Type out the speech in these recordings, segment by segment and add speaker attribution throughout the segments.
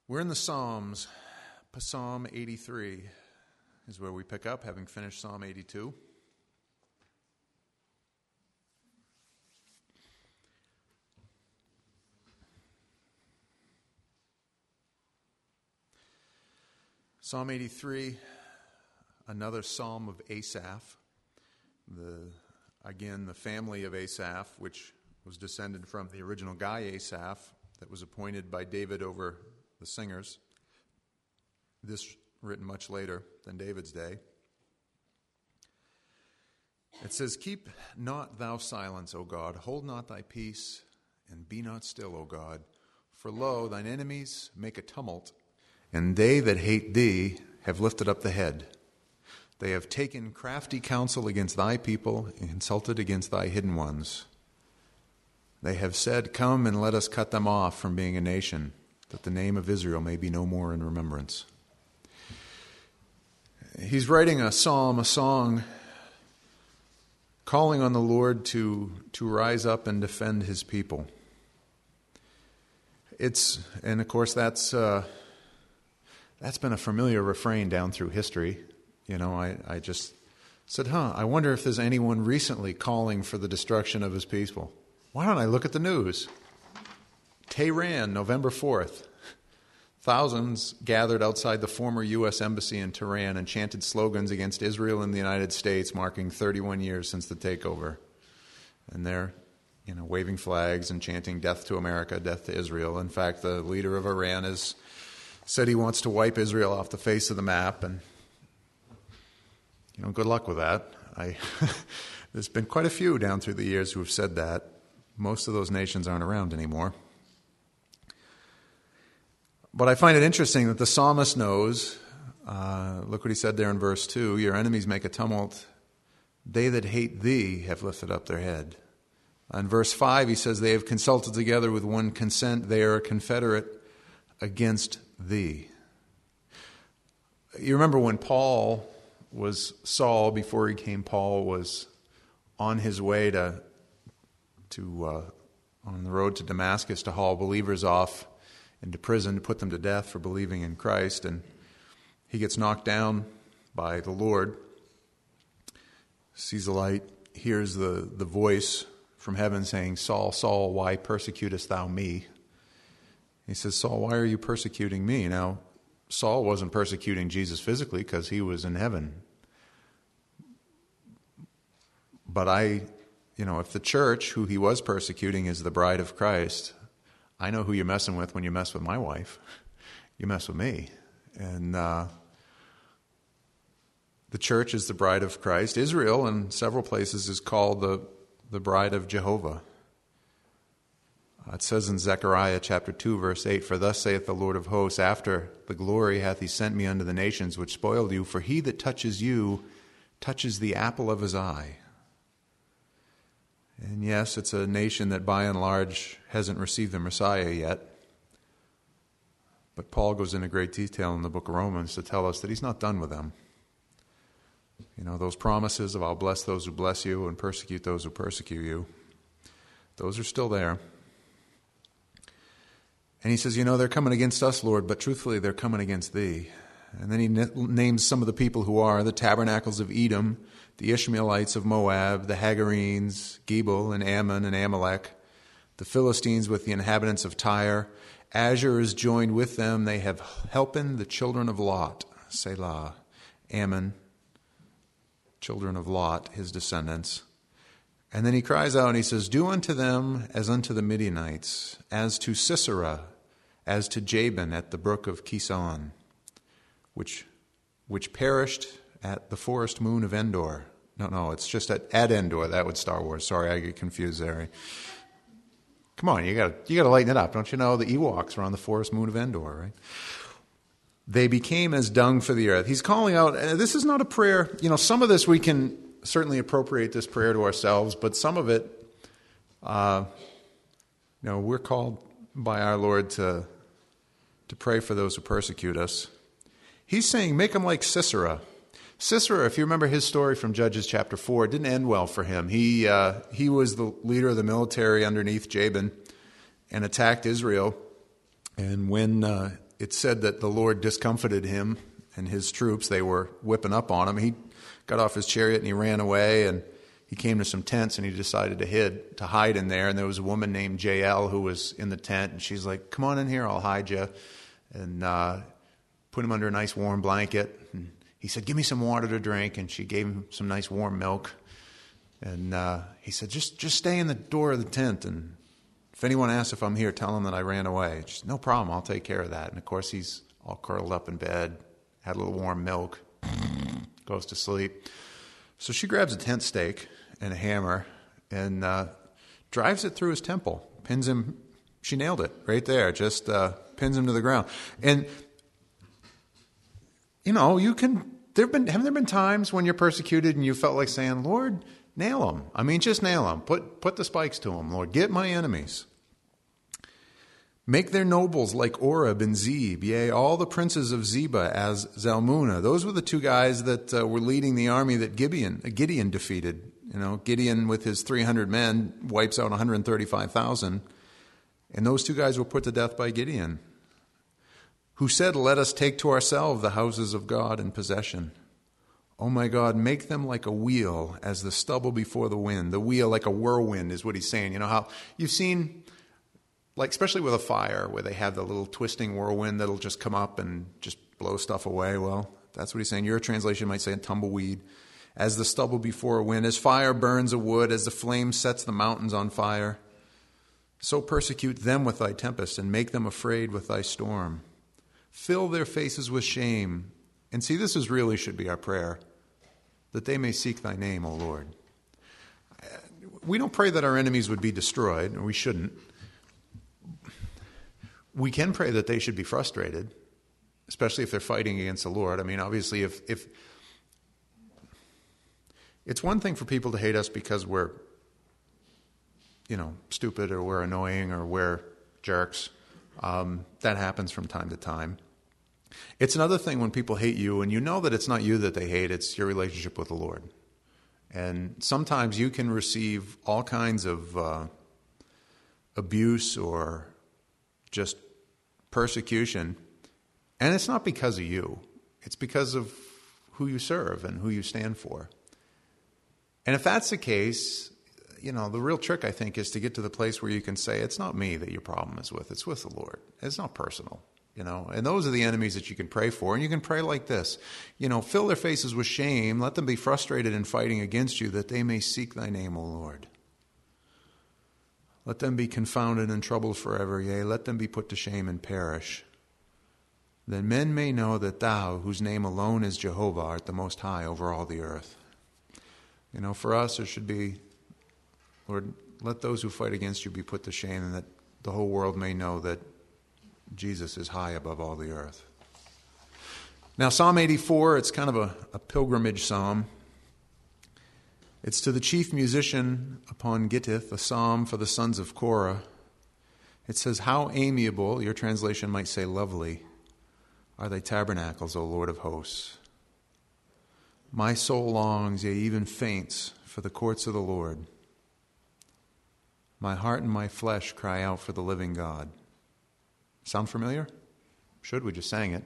Speaker 1: We're in the Psalms. Psalm 83 is where we pick up, having finished Psalm 82. Psalm 83, another psalm of Asaph. The family of Asaph, which was descended from the original guy Asaph that was appointed by David over the singers. This written much later than David's day. It says, "Keep not thou silence, O God, hold not thy peace, and be not still, O God. For lo, thine enemies make a tumult, and they that hate thee have lifted up the head. They have taken crafty counsel against thy people, and consulted against thy hidden ones. They have said, Come and let us cut them off from being a nation, that the name of Israel may be no more in remembrance." He's writing a psalm, a song, calling on the Lord to rise up and defend his people. And of course that's been a familiar refrain down through history. I just said, I wonder if there's anyone recently calling for the destruction of his people. Why don't I look at the news? Tehran, November 4th. Thousands gathered outside the former U.S. Embassy in Tehran and chanted slogans against Israel and the United States, marking 31 years since the takeover. And they're, waving flags and chanting death to America, death to Israel. In fact, the leader of Iran has said he wants to wipe Israel off the face of the map. And, good luck with that. There's been quite a few down through the years who have said that. Most of those nations aren't around anymore. But I find it interesting that the psalmist knows, look what he said there in verse 2, your enemies make a tumult, they that hate thee have lifted up their head. In verse 5 he says, they have consulted together with one consent, they are a confederate against thee. You remember when Saul, before he became Paul, was on his way on the road to Damascus to haul believers off into prison to put them to death for believing in Christ, and he gets knocked down by the Lord, sees the light, hears the voice from heaven saying, Saul, Saul, why persecutest thou me? He says, Saul, why are you persecuting me? Now, Saul wasn't persecuting Jesus physically because he was in heaven. But if the church, who he was persecuting, is the bride of Christ, I know who you're messing with when you mess with my wife. You mess with me. And the church is the bride of Christ. Israel, in several places, is called the bride of Jehovah. It says in Zechariah chapter 2, verse 8, For thus saith the Lord of hosts, after the glory hath he sent me unto the nations which spoiled you, for he that touches you touches the apple of his eye. And yes, it's a nation that by and large hasn't received the Messiah yet. But Paul goes into great detail in the book of Romans to tell us that he's not done with them. Those promises of I'll bless those who bless you and persecute those who persecute you, those are still there. And he says, they're coming against us, Lord, but truthfully they're coming against thee. And then he names some of the people who are the tabernacles of Edom, the Ishmaelites of Moab, the Hagarenes, Gebal and Ammon and Amalek, the Philistines with the inhabitants of Tyre. Asher is joined with them. They have helped the children of Lot, Selah. Ammon, children of Lot, his descendants. And then he cries out and he says, Do unto them as unto the Midianites, as to Sisera, as to Jabin at the brook of Kison, which perished at the forest moon of Endor. No, it's just at Endor. That was Star Wars. Sorry, I get confused there. Come on, you gotta lighten it up. Don't you know the Ewoks were on the forest moon of Endor, right? They became as dung for the earth. He's calling out, and this is not a prayer. Some of this we can certainly appropriate this prayer to ourselves, but some of it, we're called by our Lord to pray for those who persecute us. He's saying, make them like Sisera. Sisera, if you remember his story from Judges chapter 4, it didn't end well for him. He was the leader of the military underneath Jabin and attacked Israel. And when it's said that the Lord discomfited him and his troops. They were whipping up on him. He got off his chariot and he ran away, and he came to some tents and he decided to hide in there. And there was a woman named Jael who was in the tent, and she's like, "Come on in here, I'll hide you." And put him under a nice warm blanket. And he said, "Give me some water to drink." And she gave him some nice warm milk. And he said, just stay in the door of the tent, and if anyone asks if I'm here, tell them that I ran away. She said, "No problem, I'll take care of that." And of course, he's all curled up in bed, had a little warm milk, goes to sleep. So she grabs a tent stake and a hammer and drives it through his temple, pins him. She nailed it right there, just pins him to the ground. And, haven't there been times when you're persecuted and you felt like saying, "Lord, nail him. I mean, just nail him. Put the spikes to him, Lord. Get my enemies. Make their nobles like Oreb and Zeb, yea, all the princes of Zebah as Zalmunna." Those were the two guys that were leading the army that Gideon defeated. Gideon with his 300 men wipes out 135,000. And those two guys were put to death by Gideon, who said, "Let us take to ourselves the houses of God in possession. Oh my God, make them like a wheel as the stubble before the wind." The wheel like a whirlwind is what he's saying. You know how you've seen, like especially with a fire, where they have the little twisting whirlwind that'll just come up and just blow stuff away. Well, that's what he's saying. Your translation might say a tumbleweed. As the stubble before a wind, as fire burns a wood, as the flame sets the mountains on fire, so persecute them with thy tempest and make them afraid with thy storm. Fill their faces with shame. And see, this really should be our prayer, that they may seek thy name, O Lord. We don't pray that our enemies would be destroyed, or we shouldn't. We can pray that they should be frustrated, especially if they're fighting against the Lord. I mean, obviously, if it's one thing for people to hate us because we're, stupid or we're annoying or we're jerks. That happens from time to time. It's another thing when people hate you and you know that it's not you that they hate, it's your relationship with the Lord. And sometimes you can receive all kinds of abuse or just persecution, and it's not because of you. It's because of who you serve and who you stand for. And if that's the case, the real trick, I think, is to get to the place where you can say, it's not me that your problem is with, it's with the Lord. It's not personal. And those are the enemies that you can pray for. And you can pray like this, fill their faces with shame. Let them be frustrated in fighting against you, that they may seek thy name, O Lord. Let them be confounded and troubled forever. Yea, let them be put to shame and perish. That men may know that thou, whose name alone is Jehovah, art the most high over all the earth. For us, it should be, Lord, let those who fight against you be put to shame, and that the whole world may know that Jesus is high above all the earth. Now, Psalm 84, it's kind of a pilgrimage psalm. It's to the chief musician upon Gittith, a psalm for the sons of Korah. It says, "How amiable," your translation might say lovely, "are thy tabernacles, O Lord of hosts. My soul longs, yea, even faints, for the courts of the Lord. My heart and my flesh cry out for the living God." Sound familiar? Should, we just sang it.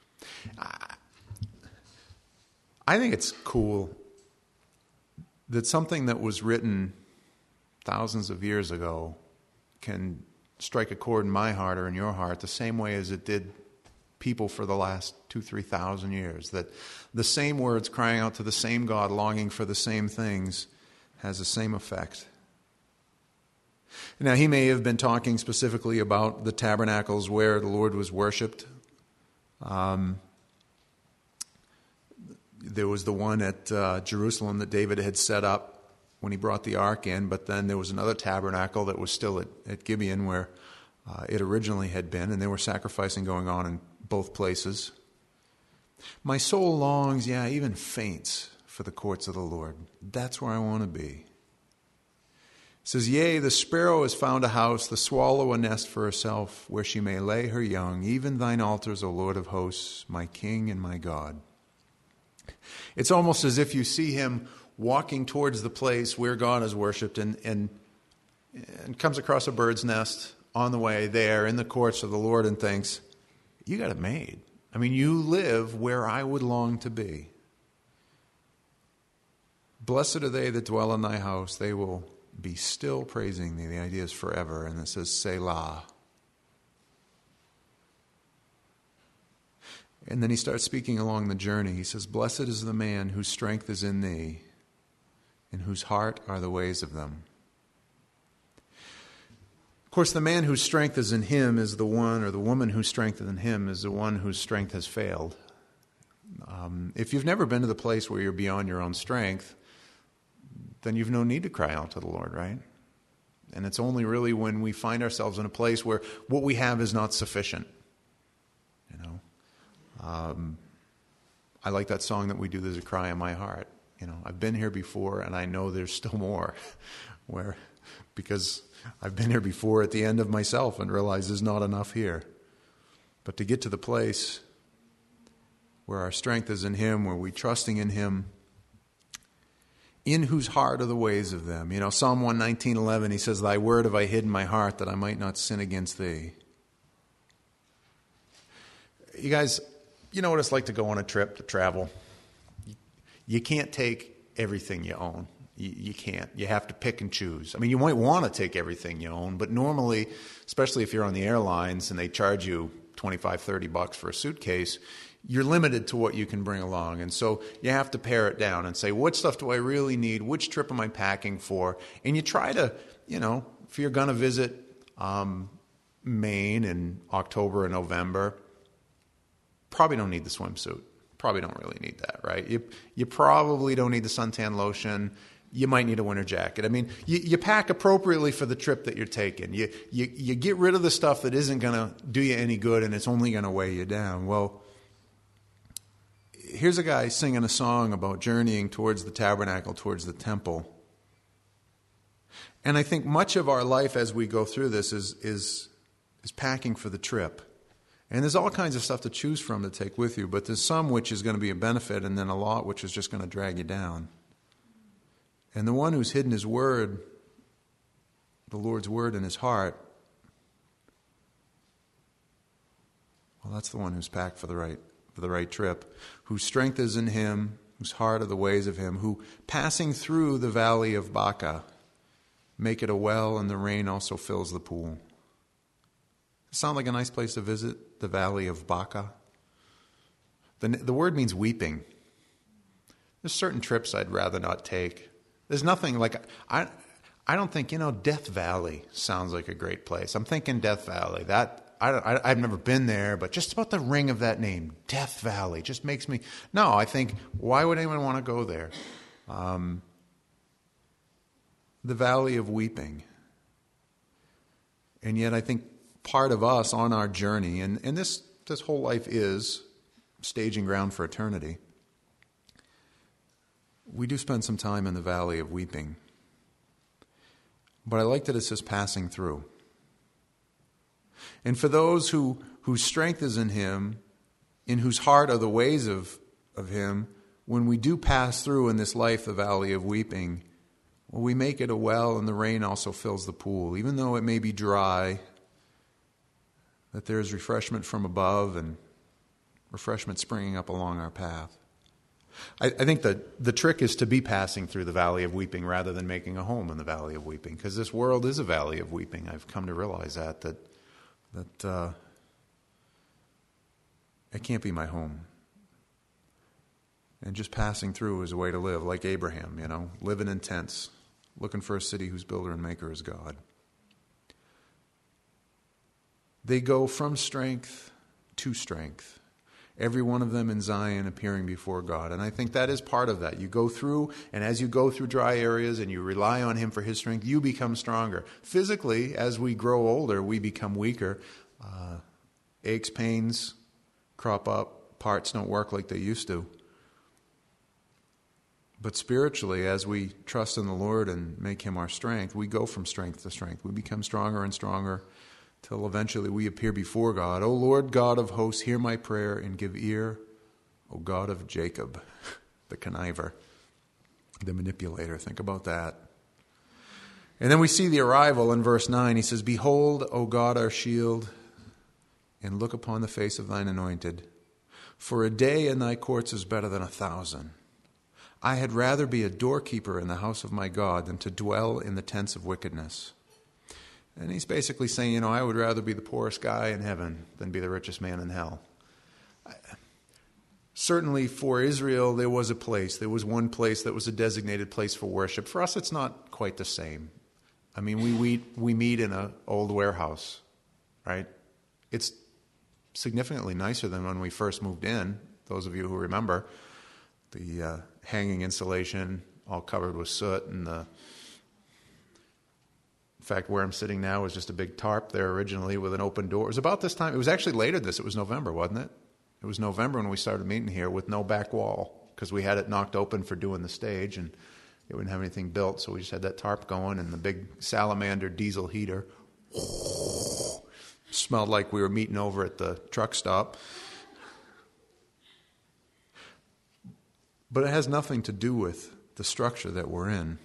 Speaker 1: I think it's cool that something that was written thousands of years ago can strike a chord in my heart or in your heart the same way as it did people for the last 2,000-3,000 years. That the same words crying out to the same God, longing for the same things, has the same effect. Now, he may have been talking specifically about the tabernacles where the Lord was worshipped. There was the one at Jerusalem that David had set up when he brought the ark in, but then there was another tabernacle that was still at Gibeon where it originally had been, and there were sacrificing going on in both places. My soul longs, yeah, even faints for the courts of the Lord. That's where I want to be. It says, "Yea, the sparrow has found a house, the swallow a nest for herself, where she may lay her young, even thine altars, O Lord of hosts, my King and my God." It's almost as if you see him walking towards the place where God is worshipped and comes across a bird's nest on the way there in the courts of the Lord and thinks, you got it made. I mean, you live where I would long to be. Blessed are they that dwell in thy house. They will be still praising thee. The idea is forever, and it says Selah. And then he starts speaking along the journey. He says, blessed is the man whose strength is in thee, in whose heart are the ways of them. Of course, the man whose strength is in him is the one, or the woman whose strength is in him is the one whose strength has failed. If you've never been to the place where you're beyond your own strength, then you've no need to cry out to the Lord, right? And it's only really when we find ourselves in a place where what we have is not sufficient. You know, I like that song that we do, There's a Cry in My Heart. You know, I've been here before and I know there's still more, because I've been here before at the end of myself and realize there's not enough here. But to get to the place where our strength is in Him, where we're trusting in Him, in whose heart are the ways of them. You know, Psalm 119:11, he says, thy word have I hid in my heart that I might not sin against thee. You guys, you know what it's like to go on a trip, to travel? You can't take everything you own. You can't. You have to pick and choose. I mean, you might want to take everything you own, but normally, especially if you're on the airlines and they charge you $25, $30 for a suitcase, you're limited to what you can bring along. And so you have to pare it down and say, what stuff do I really need? Which trip am I packing for? And you try to, you know, if you're going to visit Maine in October and November, probably don't need the swimsuit. Probably don't really need that, right? You probably don't need the suntan lotion. You might need a winter jacket. I mean, you pack appropriately for the trip that you're taking. You get rid of the stuff that isn't going to do you any good and it's only going to weigh you down. Well, here's a guy singing a song about journeying towards the tabernacle, towards the temple. And I think much of our life as we go through this is packing for the trip. And there's all kinds of stuff to choose from to take with you, but there's some which is going to be a benefit and then a lot which is just going to drag you down. And the one who's hidden his word, the Lord's word in his heart, well, that's the one who's packed for the right trip, whose strength is in him, whose heart are the ways of him, who passing through the valley of Baca, make it a well, and the rain also fills the pool. Sound like a nice place to visit, the valley of Baca? The word means weeping. There's certain trips I'd rather not take. There's nothing like, I don't think, Death Valley sounds like a great place. I'm thinking Death Valley. I've never been there, but just about the ring of that name, Death Valley, just makes me... No, I think, why would anyone want to go there? The Valley of Weeping. And yet I think part of us on our journey, and this whole life is staging ground for eternity, we do spend some time in the Valley of Weeping. But I like that it says passing through. And for those whose strength is in him, in whose heart are the ways of him, when we do pass through in this life, the valley of weeping, well, we make it a well and the rain also fills the pool. Even though it may be dry, that there is refreshment from above and refreshment springing up along our path. I think that the trick is to be passing through the valley of weeping rather than making a home in the valley of weeping, because this world is a valley of weeping. I've come to realize that it can't be my home. And just passing through is a way to live, like Abraham, living in tents, looking for a city whose builder and maker is God. They go from strength to strength. Every one of them in Zion appearing before God. And I think that is part of that. You go through, and as you go through dry areas and you rely on Him for His strength, you become stronger. Physically, as we grow older, we become weaker. Aches, pains crop up. Parts don't work like they used to. But spiritually, as we trust in the Lord and make Him our strength, we go from strength to strength. We become stronger and stronger till eventually we appear before God. O Lord God of hosts, hear my prayer and give ear, O God of Jacob, the conniver, the manipulator. Think about that. And then we see the arrival in verse 9. He says, behold, O God, our shield, and look upon the face of thine anointed. For a day in thy courts is better than 1,000. I had rather be a doorkeeper in the house of my God than to dwell in the tents of wickedness. And he's basically saying, I would rather be the poorest guy in heaven than be the richest man in hell. Certainly for Israel, there was a place. There was one place that was a designated place for worship. For us, it's not quite the same. I mean, we meet in an old warehouse, right? It's significantly nicer than when we first moved in. Those of you who remember, the hanging insulation all covered with soot, and in fact, where I'm sitting now is just a big tarp there originally with an open door. It was about this time. It was actually later this. It was November, wasn't it? It was November when we started meeting here with no back wall because we had it knocked open for doing the stage, and it wouldn't have anything built, so we just had that tarp going and the big salamander diesel heater. Smelled like we were meeting over at the truck stop. But it has nothing to do with the structure that we're in.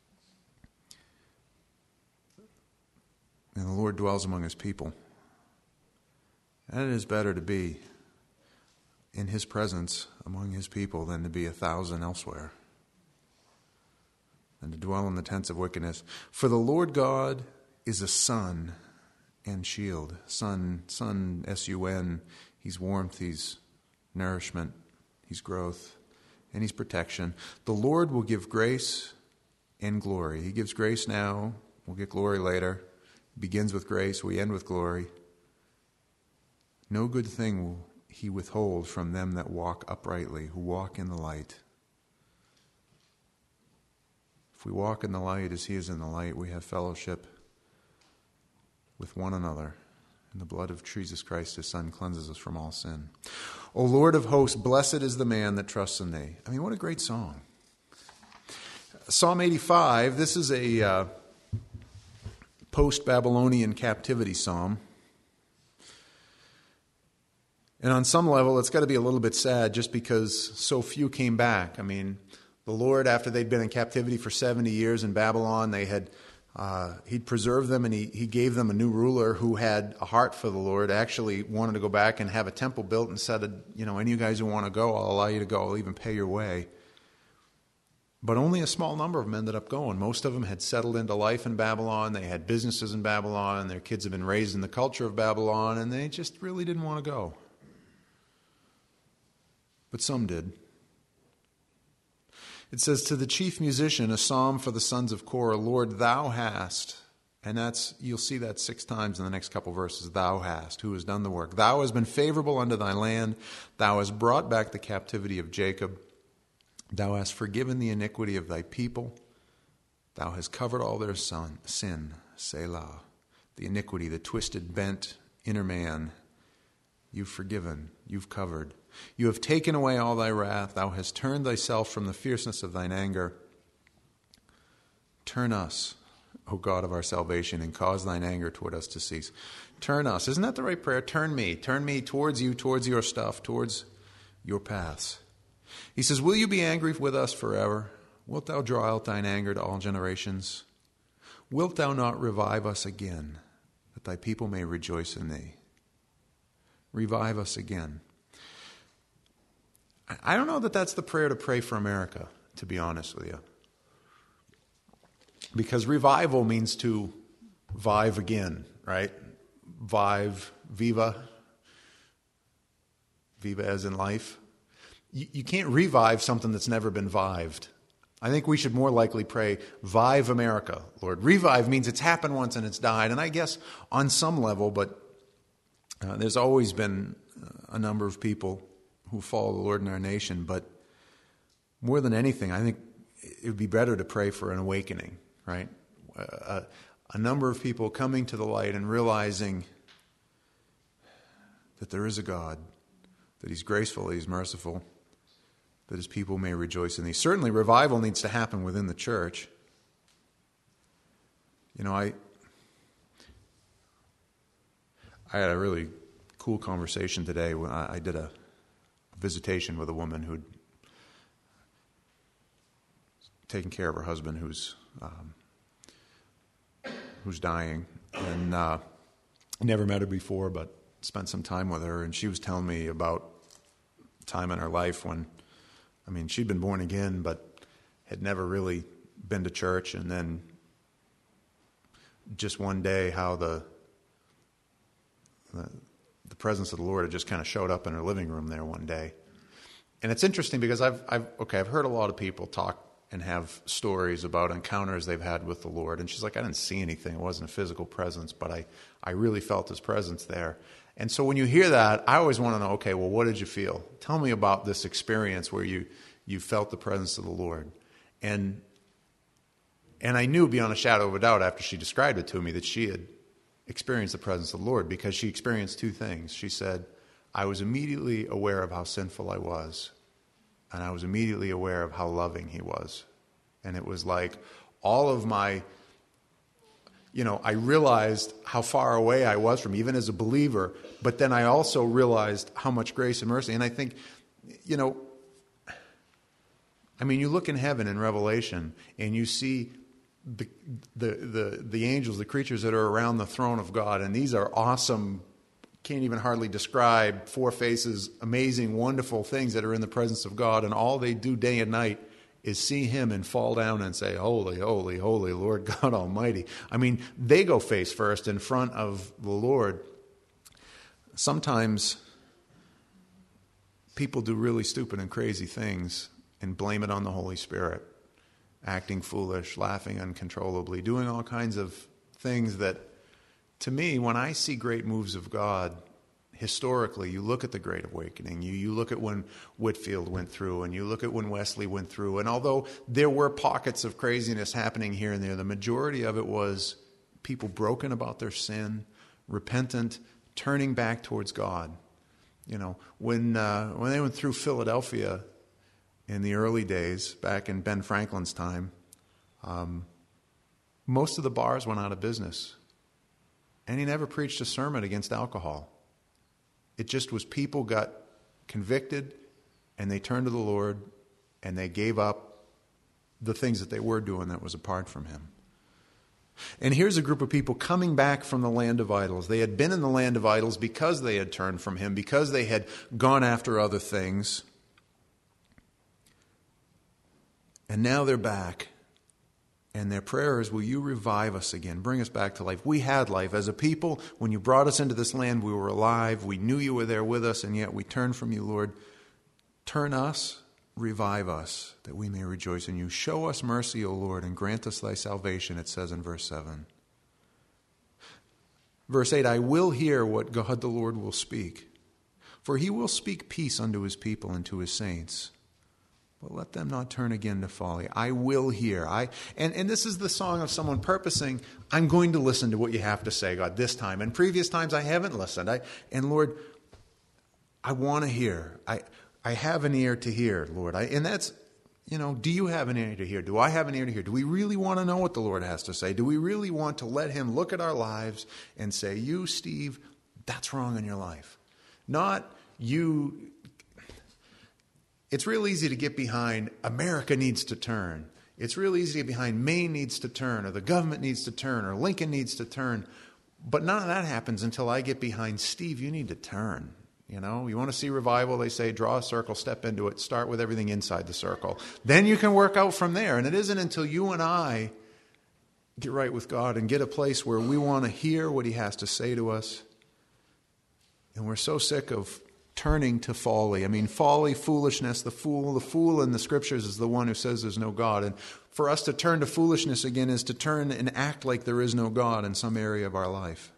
Speaker 1: And the Lord dwells among his people. And it is better to be in his presence among his people than to be 1,000 elsewhere, than to dwell in the tents of wickedness. For the Lord God is a sun and shield. Sun, S-U-N. He's warmth, he's nourishment, he's growth, and he's protection. The Lord will give grace and glory. He gives grace now. We'll get glory later. It begins with grace. We end with glory. No good thing will he withhold from them that walk uprightly, who walk in the light. If we walk in the light as he is in the light, we have fellowship with one another. And the blood of Jesus Christ, his Son, cleanses us from all sin. O Lord of hosts, blessed is the man that trusts in thee. I mean, what a great song. Psalm 85, this is a post-Babylonian captivity psalm. And on some level, it's got to be a little bit sad just because so few came back. I mean, the Lord, after they'd been in captivity for 70 years in Babylon, he'd preserved them, and he gave them a new ruler who had a heart for the Lord, actually wanted to go back and have a temple built, and said, any of you guys who want to go, I'll allow you to go. I'll even pay your way. But only a small number of them ended up going. Most of them had settled into life in Babylon. They had businesses in Babylon. Their kids had been raised in the culture of Babylon, and they just really didn't want to go. But some did. It says, to the chief musician, a psalm for the sons of Korah, Lord, thou hast, and you'll see that 6 times in the next couple verses, thou hast, who has done the work. Thou hast been favorable unto thy land. Thou hast brought back the captivity of Jacob. Thou hast forgiven the iniquity of thy people. Thou hast covered all their sin, Selah. The iniquity, the twisted, bent inner man, you've forgiven, you've covered. You have taken away all thy wrath. Thou hast turned thyself from the fierceness of thine anger. Turn us, O God of our salvation, and cause thine anger toward us to cease. Turn us. Isn't that the right prayer? Turn me towards you, towards your stuff, towards your paths. He says, will you be angry with us forever? Wilt thou draw out thine anger to all generations? Wilt thou not revive us again, that thy people may rejoice in thee? Revive us again. I don't know that that's the prayer to pray for America, to be honest with you. Because revival means to vive again, right? Vive, viva as in life. You can't revive something that's never been vived. I think we should more likely pray, vive America, Lord. Revive means it's happened once and it's died. And I guess on some level, but there's always been a number of people who follow the Lord in our nation, but more than anything, I think it would be better to pray for an awakening, right? A number of people coming to the light and realizing that there is a God, that he's graceful, that he's merciful, that his people may rejoice in thee. Certainly revival needs to happen within the church. I had a really cool conversation today when I did a visitation with a woman who'd taken care of her husband who's dying, and never met her before, but spent some time with her, and she was telling me about a time in her life when, she'd been born again, but had never really been to church, and then just one day how the presence of the Lord had just kind of showed up in her living room there one day. And it's interesting because I've heard a lot of people talk and have stories about encounters they've had with the Lord. And she's like, I didn't see anything. It wasn't a physical presence, but I really felt his presence there. And so when you hear that, I always want to know, okay, well, what did you feel? Tell me about this experience where you felt the presence of the Lord. And I knew beyond a shadow of a doubt after she described it to me that she had experienced the presence of the Lord, because she experienced two things. She said, I was immediately aware of how sinful I was, and I was immediately aware of how loving he was. And it was like all of my, I realized how far away I was from, even as a believer, but then I also realized how much grace and mercy. And I think, you look in heaven in Revelation and you see the angels, the creatures that are around the throne of God, and these are awesome, can't even hardly describe, four faces, amazing, wonderful things that are in the presence of God, and all they do day and night is see him and fall down and say, holy, holy, holy, Lord God Almighty. They go face first in front of the Lord. Sometimes people do really stupid and crazy things and blame it on the Holy Spirit, acting foolish, laughing uncontrollably, doing all kinds of things that, to me, when I see great moves of God, historically, you look at the Great Awakening, you look at when Whitefield went through, and you look at when Wesley went through, and although there were pockets of craziness happening here and there, the majority of it was people broken about their sin, repentant, turning back towards God. When they went through Philadelphia in the early days, back in Ben Franklin's time, most of the bars went out of business. And he never preached a sermon against alcohol. It just was people got convicted and they turned to the Lord and they gave up the things that they were doing that was apart from him. And here's a group of people coming back from the land of idols. They had been in the land of idols because they had turned from him, because they had gone after other things. And now they're back. And their prayer is, will you revive us again? Bring us back to life. We had life. As a people, when you brought us into this land, we were alive. We knew you were there with us, and yet we turned from you, Lord. Turn us, revive us, that we may rejoice in you. Show us mercy, O Lord, and grant us thy salvation, it says in verse 7. Verse 8, I will hear what God the Lord will speak, for he will speak peace unto his people and to his saints. But let them not turn again to folly. I will hear. And this is the song of someone purposing, I'm going to listen to what you have to say, God, this time. And previous times I haven't listened. And Lord, I want to hear. I have an ear to hear, Lord. And that's, do you have an ear to hear? Do I have an ear to hear? Do we really want to know what the Lord has to say? Do we really want to let him look at our lives and say, you, Steve, that's wrong in your life? Not you. It's real easy to get behind America needs to turn. It's real easy to get behind Maine needs to turn, or the government needs to turn, or Lincoln needs to turn. But none of that happens until I get behind Steve, you need to turn. You want to see revival, they say, draw a circle, step into it, start with everything inside the circle. Then you can work out from there. And it isn't until you and I get right with God and get a place where we want to hear what he has to say to us. And we're so sick of turning to folly. Folly, foolishness, the fool in the scriptures is the one who says there's no God. And for us to turn to foolishness again is to turn and act like there is no God in some area of our life.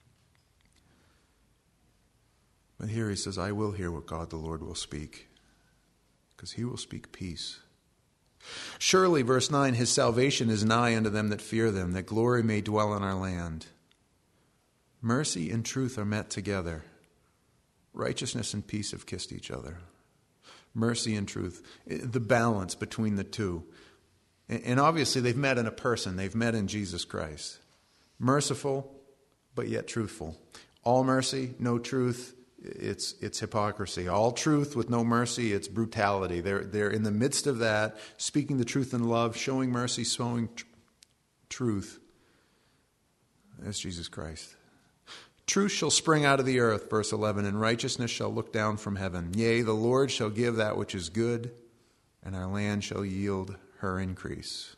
Speaker 1: But here he says, I will hear what God the Lord will speak, because he will speak peace. Surely, verse 9, his salvation is nigh unto them that fear them, that glory may dwell in our land. Mercy and truth are met together. Righteousness and peace have kissed each other. Mercy and truth, the balance between the two. And obviously they've met in a person. They've met in Jesus Christ. Merciful, but yet truthful. All mercy, no truth, it's hypocrisy. All truth with no mercy, it's brutality. They're in the midst of that, speaking the truth in love, showing mercy, showing truth. That's Jesus Christ. Truth shall spring out of the earth, verse 11, and righteousness shall look down from heaven. Yea, the Lord shall give that which is good, and our land shall yield her increase.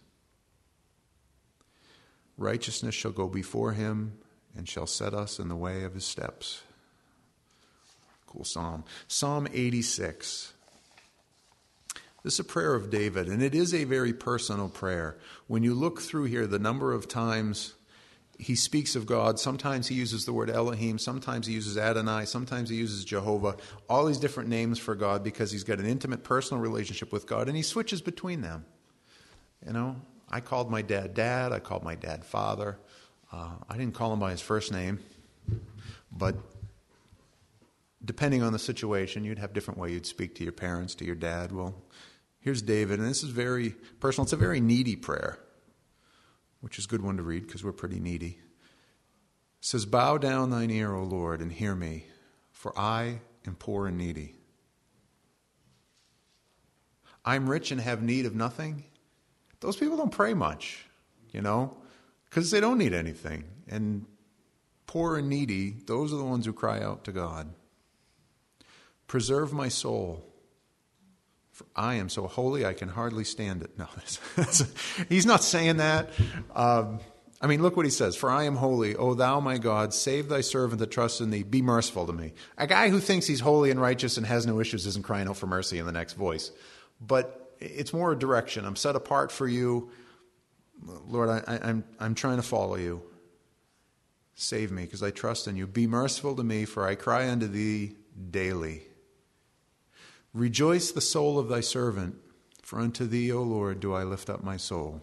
Speaker 1: Righteousness shall go before him, and shall set us in the way of his steps. Cool psalm. Psalm 86. This is a prayer of David, and it is a very personal prayer. When you look through here, the number of times he speaks of God, sometimes he uses the word Elohim, sometimes he uses Adonai, sometimes he uses Jehovah, all these different names for God because he's got an intimate personal relationship with God, and he switches between them. You know, I called my dad Dad, I called my dad Father. I didn't call him by his first name, but depending on the situation, you'd have different way you'd speak to your parents, to your dad. Well, here's David, and this is very personal. It's a very needy prayer, which is a good one to read because we're pretty needy. It says, bow down thine ear, O Lord, and hear me, for I am poor and needy. I'm rich and have need of nothing. Those people don't pray much, you know, because they don't need anything. And poor and needy, those are the ones who cry out to God. Preserve my soul. For I am so holy I can hardly stand it. No, he's not saying that. I mean, look what he says. For I am holy, O thou my God, save thy servant that trusts in thee. Be merciful to me. A guy who thinks he's holy and righteous and has no issues isn't crying out for mercy in the next voice. But it's more a direction. I'm set apart for you. Lord, I'm trying to follow you. Save me because I trust in you. Be merciful to me, for I cry unto thee daily. Rejoice the soul of thy servant, for unto thee, O Lord, do I lift up my soul.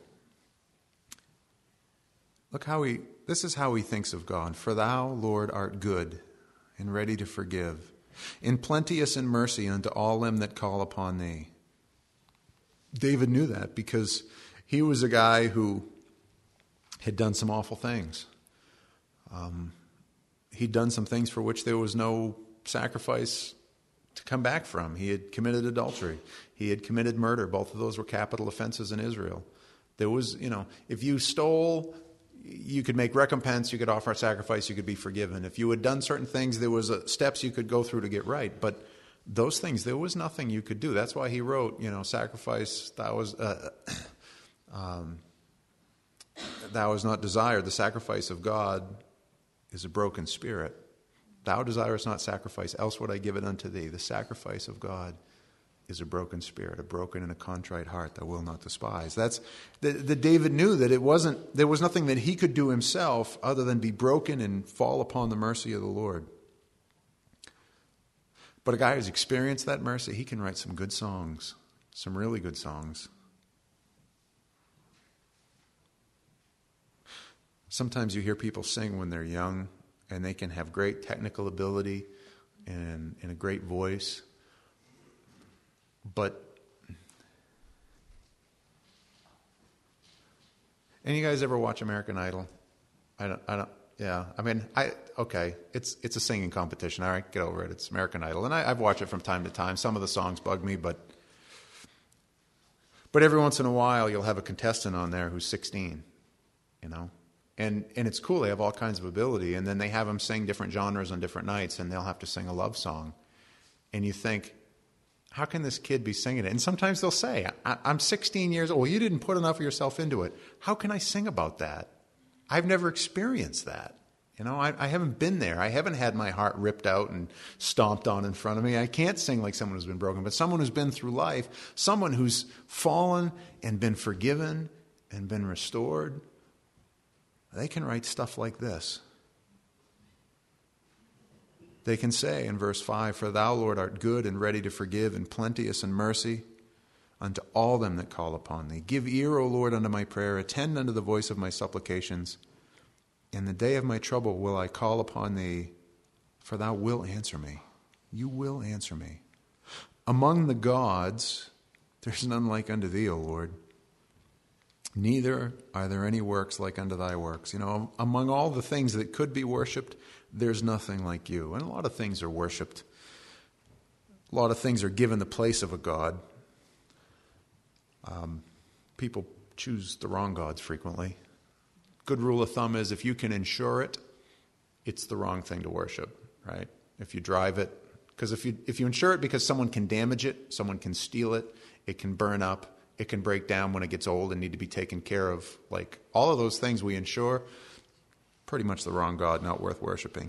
Speaker 1: Look this is how he thinks of God. For thou, Lord, art good and ready to forgive, and plenteous in mercy unto all them that call upon thee. David knew that because he was a guy who had done some awful things. He'd done some things for which there was no sacrifice to come back from. He had committed adultery. He had committed murder. Both of those were capital offenses in Israel. There was, if you stole, you could make recompense, you could offer a sacrifice, you could be forgiven. If you had done certain things, there was steps you could go through to get right. But those things, there was nothing you could do. That's why he wrote, sacrifice, that was not desired. The sacrifice of God is a broken spirit. Thou desirest not sacrifice, else would I give it unto thee. The sacrifice of God is a broken spirit, a broken and a contrite heart that will not despise. That's the David knew that there was nothing that he could do himself other than be broken and fall upon the mercy of the Lord. But a guy who's experienced that mercy, he can write some good songs, some really good songs. Sometimes you hear people sing when they're young, and they can have great technical ability and a great voice. But, any guys ever watch American Idol? It's a singing competition. All right, get over it. It's American Idol. And I've watched it from time to time. Some of the songs bug me, but every once in a while you'll have a contestant on there who's 16, And it's cool. They have all kinds of ability. And then they have them sing different genres on different nights, and they'll have to sing a love song. And you think, how can this kid be singing it? And sometimes they'll say, I'm 16 years old. Well, you didn't put enough of yourself into it. How can I sing about that? I've never experienced that. I haven't been there. I haven't had my heart ripped out and stomped on in front of me. I can't sing like someone who's been broken. But someone who's been through life, someone who's fallen and been forgiven and been restored, they can write stuff like this. They can say in verse 5, for thou, Lord, art good and ready to forgive and plenteous in mercy unto all them that call upon thee. Give ear, O Lord, unto my prayer. Attend unto the voice of my supplications. In the day of my trouble will I call upon thee, for thou wilt answer me. You will answer me. Among the gods, there's none like unto thee, O Lord. Neither are there any works like unto thy works. Among all the things that could be worshipped, there's nothing like you. And a lot of things are worshipped. A lot of things are given the place of a god. People choose the wrong gods frequently. Good rule of thumb is if you can ensure it, it's the wrong thing to worship, right? If you drive it, because if you insure it because someone can damage it, someone can steal it, it can burn up, it can break down when it gets old and need to be taken care of, like all of those things we insure, pretty much the wrong God, not worth worshiping.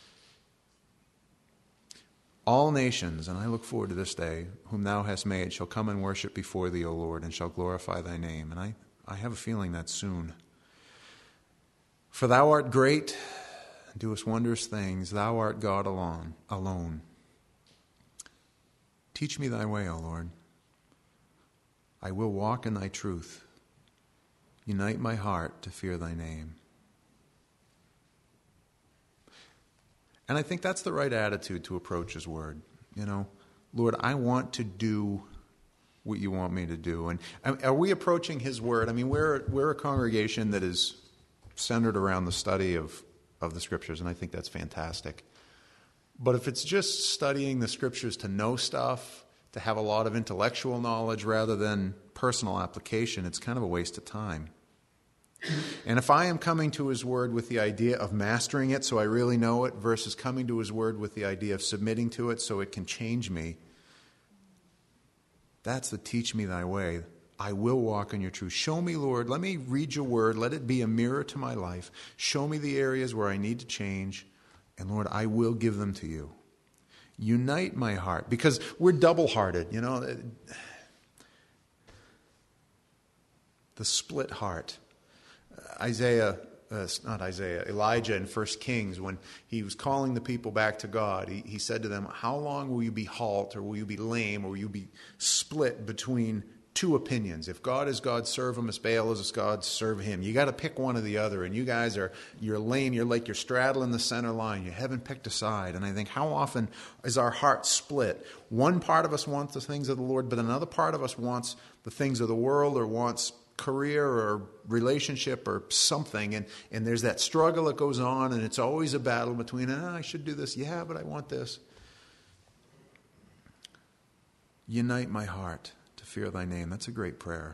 Speaker 1: All nations, and I look forward to this day, whom thou hast made, shall come and worship before thee, O Lord, and shall glorify thy name. And I have a feeling that's soon. For thou art great, and doest wondrous things. Thou art God alone. Teach me thy way, O Lord. I will walk in thy truth. Unite my heart to fear thy name. And I think that's the right attitude to approach his word. You know, Lord, I want to do what you want me to do. And are we approaching his word? I mean, we're a congregation that is centered around the study of the scriptures, and I think that's fantastic. But if it's just studying the scriptures to know stuff, to have a lot of intellectual knowledge rather than personal application, it's kind of a waste of time. And if I am coming to his word with the idea of mastering it so I really know it versus coming to his word with the idea of submitting to it so it can change me, that's the teach me thy way. I will walk in your truth. Show me, Lord, let me read your word. Let it be a mirror to my life. Show me the areas where I need to change. And Lord, I will give them to you. Unite my heart, because we're double-hearted, you know. The split heart. Elijah in 1 Kings, when he was calling the people back to God, he said to them, how long will you be halt, or will you be lame, or will you be split between two opinions? If God is God, serve him. If Baal is God, serve him. You got to pick one or the other, and you guys you're lame. You're straddling the center line. You haven't picked a side. And I think, how often is our heart split? One part of us wants the things of the Lord, but another part of us wants the things of the world, or wants career or relationship or something, and there's that struggle that goes on, and it's always a battle between, I should do this, yeah, but I want this. Unite my heart to fear thy name. That's a great prayer.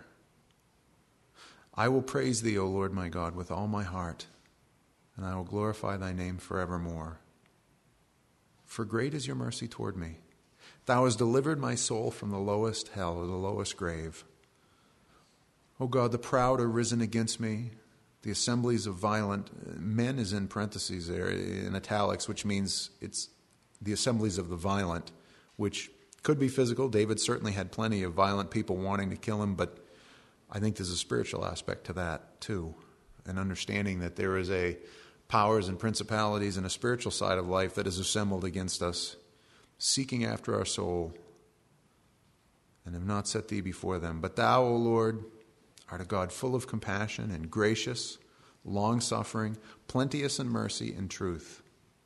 Speaker 1: I will praise thee, O Lord my God, with all my heart, and I will glorify thy name forevermore. For great is your mercy toward me. Thou hast delivered my soul from the lowest hell, or the lowest grave. O God, the proud are risen against me. The assemblies of violent men is in parentheses there, in italics, which means it's the assemblies of the violent, which could be physical. David certainly had plenty of violent people wanting to kill him, but I think there's a spiritual aspect to that too, and understanding that there is a powers and principalities and a spiritual side of life that is assembled against us, seeking after our soul, and have not set thee before them. But thou, O Lord, art a God full of compassion and gracious, long-suffering, plenteous in mercy and truth.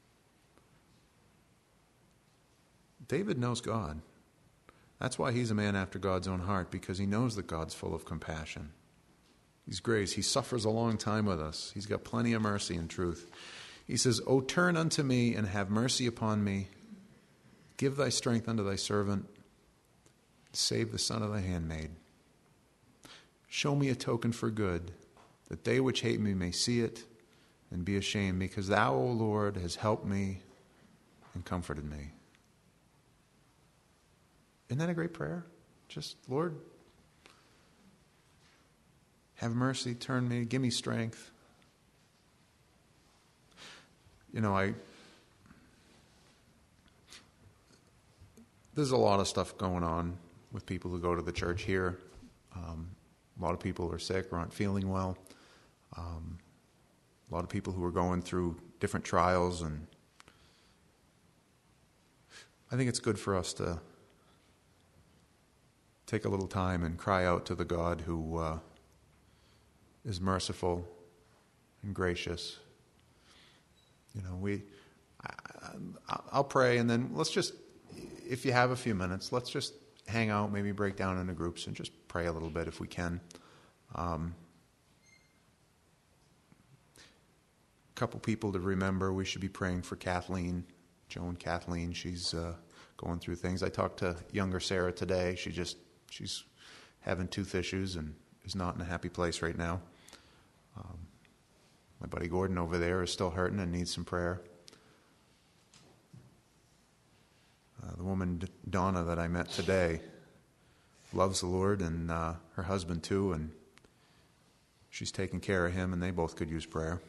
Speaker 1: David knows God. That's why he's a man after God's own heart, because he knows that God's full of compassion. He's grace. He suffers a long time with us. He's got plenty of mercy and truth. He says, O turn unto me and have mercy upon me. Give thy strength unto thy servant. Save the son of thy handmaid. Show me a token for good, that they which hate me may see it and be ashamed, because thou, O Lord, hast helped me and comforted me. Isn't that a great prayer? Just, Lord, have mercy, turn me, give me strength. You know, there's a lot of stuff going on with people who go to the church here. A lot of people are sick or aren't feeling well. A lot of people who are going through different trials, and I think it's good for us to take a little time and cry out to the God who is merciful and gracious. You know, I'll pray, and then let's just, if you have a few minutes, let's just hang out, maybe break down into groups and just pray a little bit if we can. A couple people to remember. We should be praying for Kathleen, Joan Kathleen. She's going through things. I talked to younger Sarah today. She's having tooth issues and is not in a happy place right now. My buddy Gordon over there is still hurting and needs some prayer. The woman Donna that I met today loves the Lord, and her husband too, and she's taking care of him, and they both could use prayer.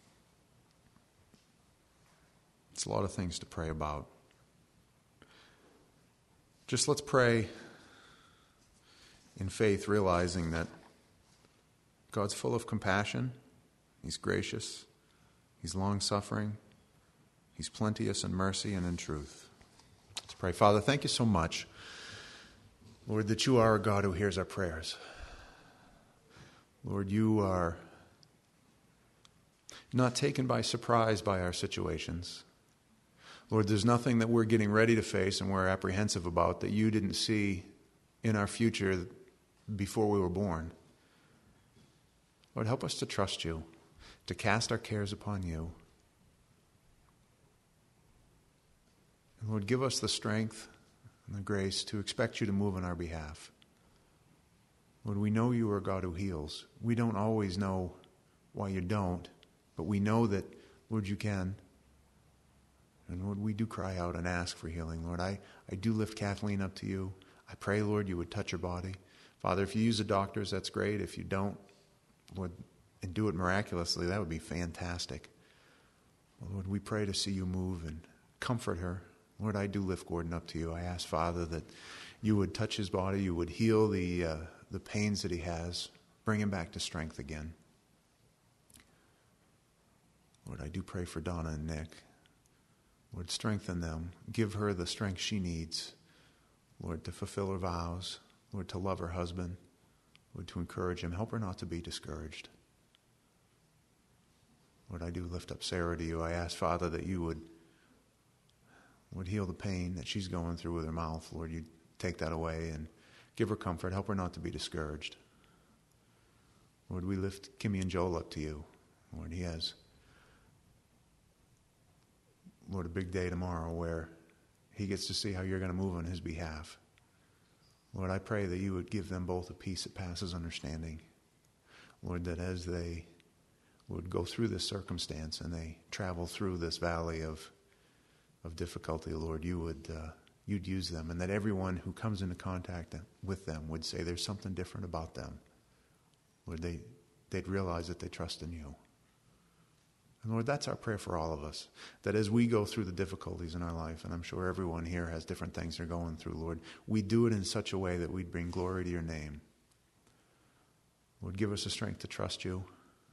Speaker 1: It's a lot of things to pray about. Just let's pray in faith, realizing that God's full of compassion. He's gracious. He's long-suffering. He's plenteous in mercy and in truth. Let's pray. Father, thank you so much, Lord, that you are a God who hears our prayers. Lord, you are not taken by surprise by our situations. Lord, there's nothing that we're getting ready to face and we're apprehensive about that you didn't see in our future before we were born. Lord, help us to trust you, to cast our cares upon you. And Lord, give us the strength and the grace to expect you to move on our behalf. Lord, we know you are a God who heals. We don't always know why you don't, but we know that, Lord, you can. And Lord, we do cry out and ask for healing. Lord, I do lift Kathleen up to you. I pray, Lord, you would touch her body. Father, if you use the doctors, that's great. If you don't, Lord, and do it miraculously, that would be fantastic. Lord, we pray to see you move and comfort her. Lord, I do lift Gordon up to you. I ask, Father, that you would touch his body, you would heal the pains that he has, bring him back to strength again. Lord, I do pray for Donna and Nick. Lord, strengthen them. Give her the strength she needs, Lord, to fulfill her vows, Lord, to love her husband, Lord, to encourage him. Help her not to be discouraged. Lord, I do lift up Sarah to you. I ask, Father, that you would heal the pain that she's going through with her mouth. Lord, you take that away and give her comfort. Help her not to be discouraged. Lord, we lift Kimmy and Joel up to you. Lord, he has, Lord, a big day tomorrow where he gets to see how you're going to move on his behalf. Lord, I pray that you would give them both a peace that passes understanding. Lord, that as they would go through this circumstance and they travel through this valley of difficulty, Lord, you'd use them, and that everyone who comes into contact with them would say there's something different about them. Lord, they'd realize that they trust in you. And Lord, that's our prayer for all of us, that as we go through the difficulties in our life, and I'm sure everyone here has different things they're going through, Lord, we do it in such a way that we'd bring glory to your name. Lord, give us the strength to trust you.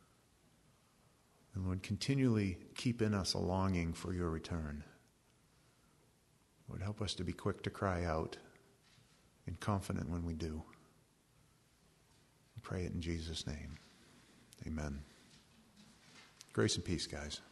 Speaker 1: And Lord, continually keep in us a longing for your return. Lord, help us to be quick to cry out and confident when we do. We pray it in Jesus' name. Amen. Grace and peace, guys.